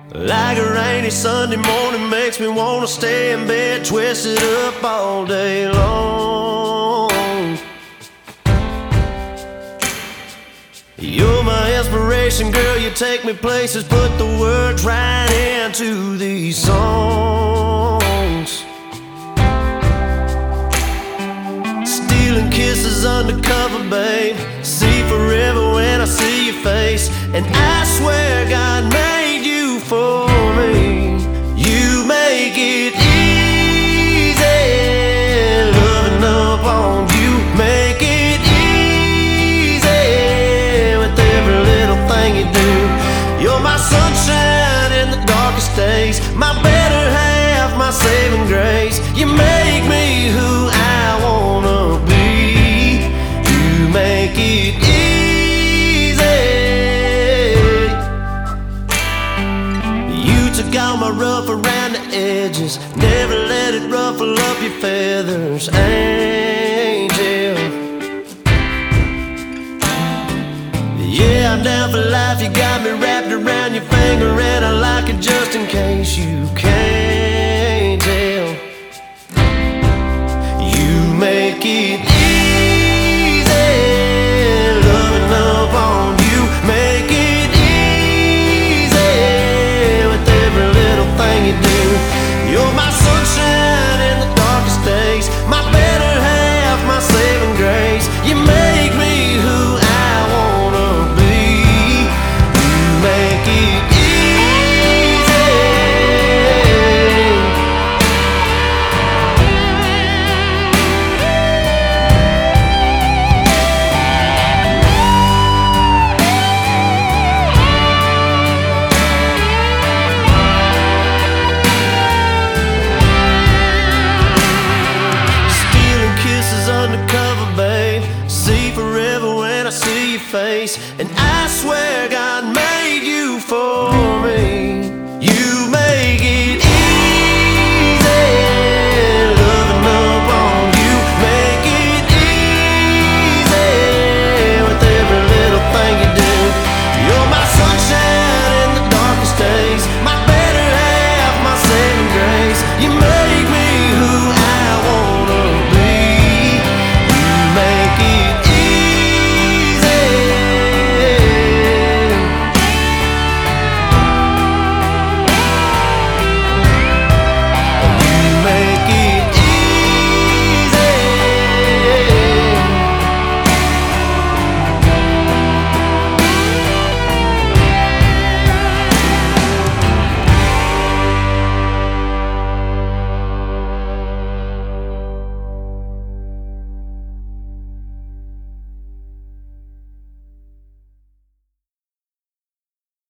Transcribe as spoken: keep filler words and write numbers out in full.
Like a rainy Sunday morning makes me wanna stay in bed, twisted up all day long. You're my inspiration, girl, you take me places, put the words right into these songs. Stealing kisses undercover, babe, see forever when I see your face. And I swear God made you for me. You make it easy, loving up on you. Make it easy with every little thing you do. You're my sunshine in the darkest days, my better half, my saving grace. You make me who I wanna be. You make it easy. Took all my rough around the edges, never let it ruffle up your feathers, angel. Yeah, I'm down for life, you got me wrapped around your finger, and I like it just in case you can't tell. You make it easy, loving up on you. Make it thing you do. You're my sunshine in the darkest days, my better half, my saving grace. You make me who I wanna be. You make it face. And I swear God made you for me.